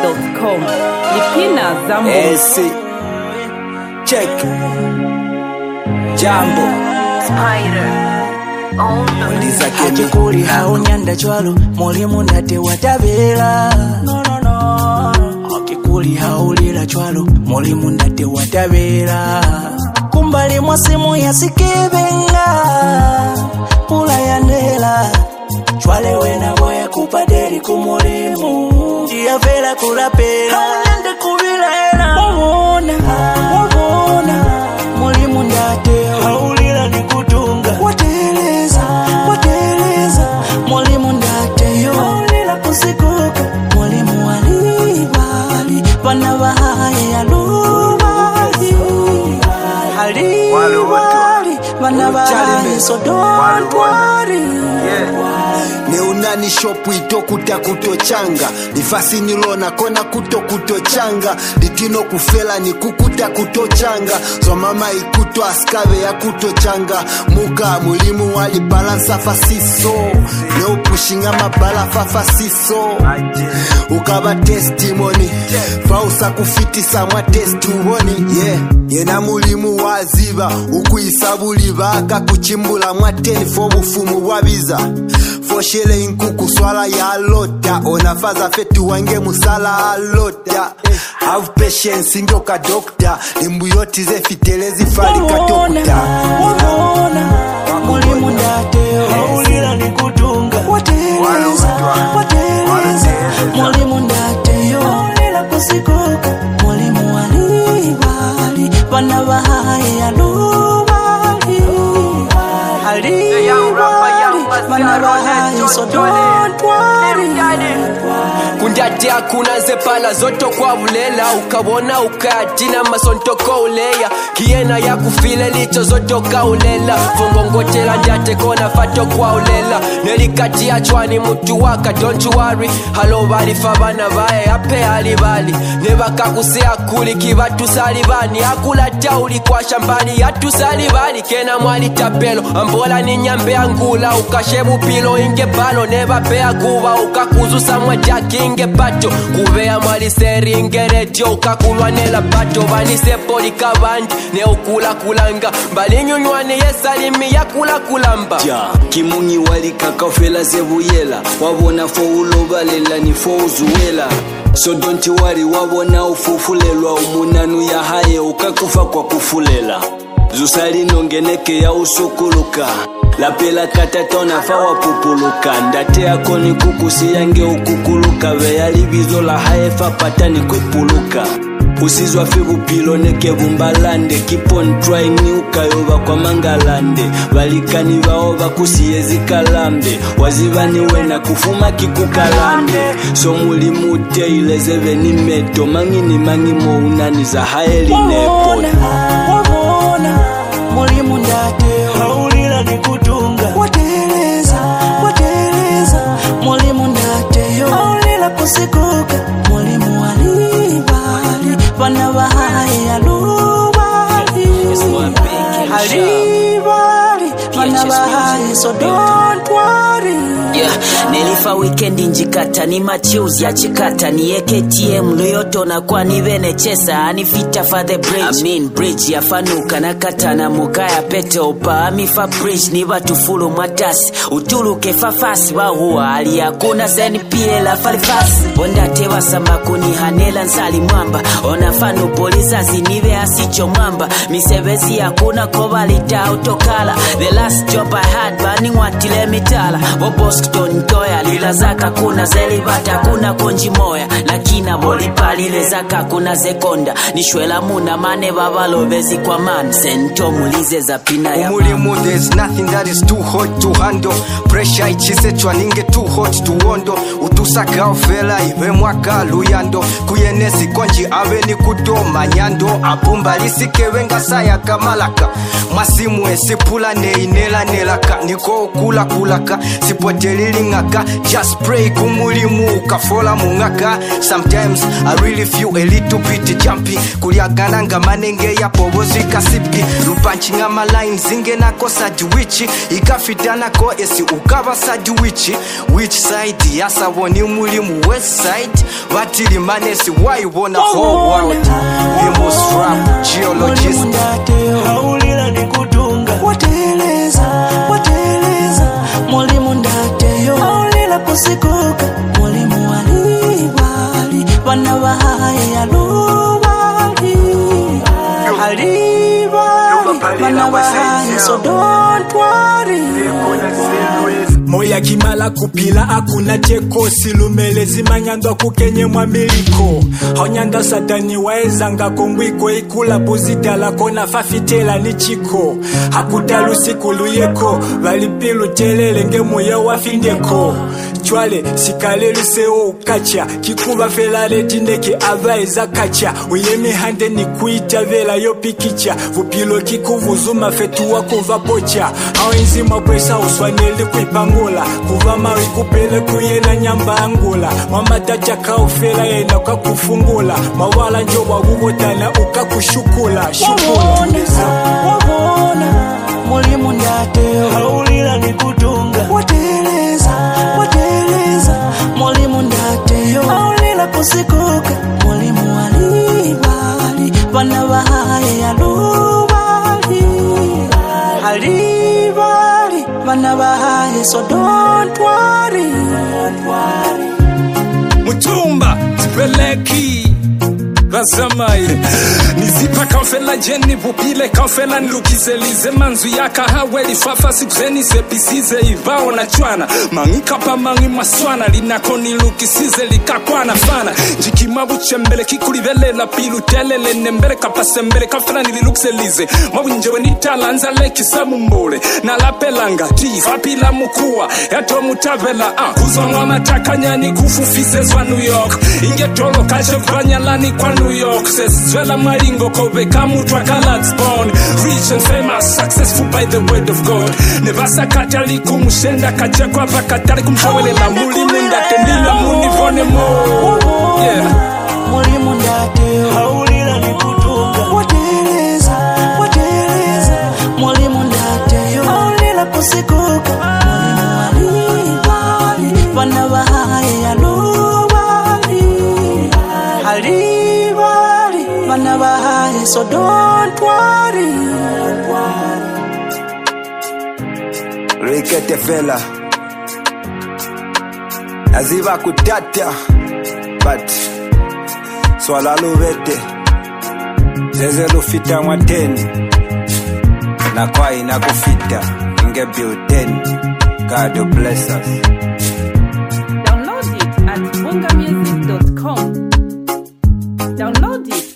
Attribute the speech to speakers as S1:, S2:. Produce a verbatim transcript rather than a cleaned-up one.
S1: dot com. Lipina Zambo.
S2: Esi check Jambo
S3: Spider. Oh no.
S2: Hachikuri haunyanda chwalo Mwalimu ndate watabela. No no no. Hachikuri haulila chwalo Mwalimu ndate watabela. Kumbali mwasimu ya sikibenga Pula ya nela Chwale wena boya kupaderi kumurimu Jia vela kulapela Haunyanda kubilela Wawona, wawona Mwalimu ndate haulila ni kutunga Wateleza, wateleza Mwalimu ndate yo haulila kusikuka Mwalimu walibali Pana bahaya ya lubali Halibali Pana bahaya so don't worry.
S4: Ne unani shopu ito kuta kutochanga Nifasi nilona kona kuto kutochanga Litino kufela ni kukuta kutochanga So mama ikuto askave ya kutochanga Muka mulimu wali balansa fasiso Ne upushinga mabala fafasiso Ukaba testimony Fausa kufitisa mwa testimony Yeah Yena mulimu waziba Ukuisabuli baka kuchimbula mwa teni Fobufumu wabiza Foshele inkuku swala ya lota Onafaza fetu wange musala alota Have patience ingoka dokta Limbu yoti ze fitelezi fali katokta
S2: Wawona Mwalimu ndate haulila ni kutunga Wateleza, wateleza Mwalimu ndate yo haulila kusikuka Mwalimu walibali Pana bahaya ya lubali Halibali Pana bahaya so don't worry.
S5: Kundate hakuna zepala zoto kwa ulela Ukabona ukayatina masonto kwa uleya Kiena ya kufile licho zoto kwa ulela Fungongotela ndate kona fato kwa ulela Nelikati ya chwani mutu waka don't you worry Halo bali fabana bae ape halibali Nebaka kusea kuli kibatu salibani Akula tauli kwa shambani yatu salibani Kena mwali tapelo ambola ni nyambe angula Ukashebu pilo inge balo Neba pea kuwa ukakuzu samwa jaki inge pato Kuvea mwali seri inge redio Ukakulwa nela pato Vanise poli kabandi Ne ukula kulanga Mbali nyunywane yesalimi ya kula kulamba
S6: Ja, kimungi wali kakafela zebuyela Wabona fo ulobalela ni fo uzuela So don't worry wabona ufufulelwa Umunanu ya haye ukakufa kwa kufulela Zusali nongeneke ya usukuluka Lapela katatona fawa pupuluka Ndate yako ni kukusi yange ukukuluka Veya libizo la haefa patani kwipuluka Usizwa fibu piloneke bumbalande Keep on trying ni ukayoba kwa mangalande Valikani vaoba kusiyezi kalambe Wazivani wena kufuma kikukalande So muli mute ilezeve ni meto Mangi ni mangi mo unani za haeli nepo
S2: Wawona, wawona Mwalimu ndate haulila ni kutunga Wateleza, wateleza Mwalimu ndate yo haulila kusikuka Mwalimu walibali Pana bahaya ya lubali Halibali Pana bahaya so don't worry.
S7: Yeah, nilifa weekendi njikata ni machozi ya chikata ni A K T M luyoto na kwa ni vene chesa anifita for the bridge I mean bridge ya fanuka na kata na muka ya pete opa amifa bridge ni watu fulu matasi utuluke fafasi wa huwa aliyakuna zeni pile la falifasi Wanda tewa sambakuni hanela nzali mwamba ona fanu poliza zinive asicho mwamba misebezi ya kuna kovalita autokala the last job I had burning watile mitala Boboskton toya lila zaka kuna zelibata kuna konji moya Nakina bolipalile zaka kuna zekonda Nishwela muna mane babalovezi kwa man Sento mulize za pina ya
S8: Umulimu there's nothing that is too hot to handle Pressure ichise chwaninge too hot to wondo Utusaka ofela iwe mwaka luyando Kuyenezi konji awe ni kuto manyando Abumba lisike wenga saya kamalaka Masimu esipula ne inela nelaka Niko ukula kulaka Sipotelili ngaka just pray kumulimu kafola mungaka. Sometimes I really feel a little bit jumpy kuliagana nga manenge ya pobozi kasipki lupanchi nga maline zinge nako sajiwichi ikafitana ko esi ukaba sajiwichi which side yasa woni mulimu west side batili manesi why wanna whole world we must rap geologist
S2: haulila ni kutunga wateleza wateleza mulimu ndateyo haulila kusikuka mulimu walibali bana bahaye yalubali halibali bana bahaye so don't worry.
S9: Moya kimala kupila hakuna cheko silumele zimanyandwa kukenye mwamiliko haunyanda satani waezanga kongwiko ikula buzitala kona fafitela ni chiko hakutalu siku luyeko valipilu telele nge moya wafindeko chwale sikale luseo ukacha kikuba felale tindeke avaeza kacha uyemi hande ni kuita vela yopikicha vupilo kikuvuzuma fetu wakuva pocha hawenzi mapwesa uswaneli kuipangu kuva mawi kupele kuyena nyamba angula mama tacha kaufela yena ukakufungula mawala njo wagugotana ukakushukula shukula
S2: wabona mulimu ndateo haulila ni kutunga wateleza wateleza mulimu ndateo haulila kusikuka mulimu walibali bana bahaye yalubali halibali bana bahaye so don't worry, don't worry.
S9: Mutumba Tibeleki Razamai Nizipa kaufela jeni vupile kaufela nilukizelize manzu yaka haweli fafa sikuzeni sepisize ivao na chwana mangika pa mangi maswana linako nilukisize likakwana fana jikimabu chembele kikulivele la pilu telele nembele kapase mbele kaufela nilukizelize mawinjewe nitalanza leki samu mbole na lapelanga tifa pila mukua yato mutavela ah. Kuzonwa matakanyani kufufise zwa New York ingetolo kache kwanyalani kwa New York says Zwela Maringo Kobe Kamutwa Galax born rich and famous successful by the word of God Nevasa Katali kumushenda kachekwa pakatali kumshawele la muli munda tendila muni vone mo yeah
S2: muli munda teo haulila ni kutunga wateleza wateleza muli munda teo haulila kusikuka muli mwalibali bana bahaye yalubali halibali bana bahaye so don't worry, don't worry.
S4: Rekete fela Aziva kutata But Swala luvete Zeze lufita mwateni Na kwa ina kufita Inge biuteni God bless us.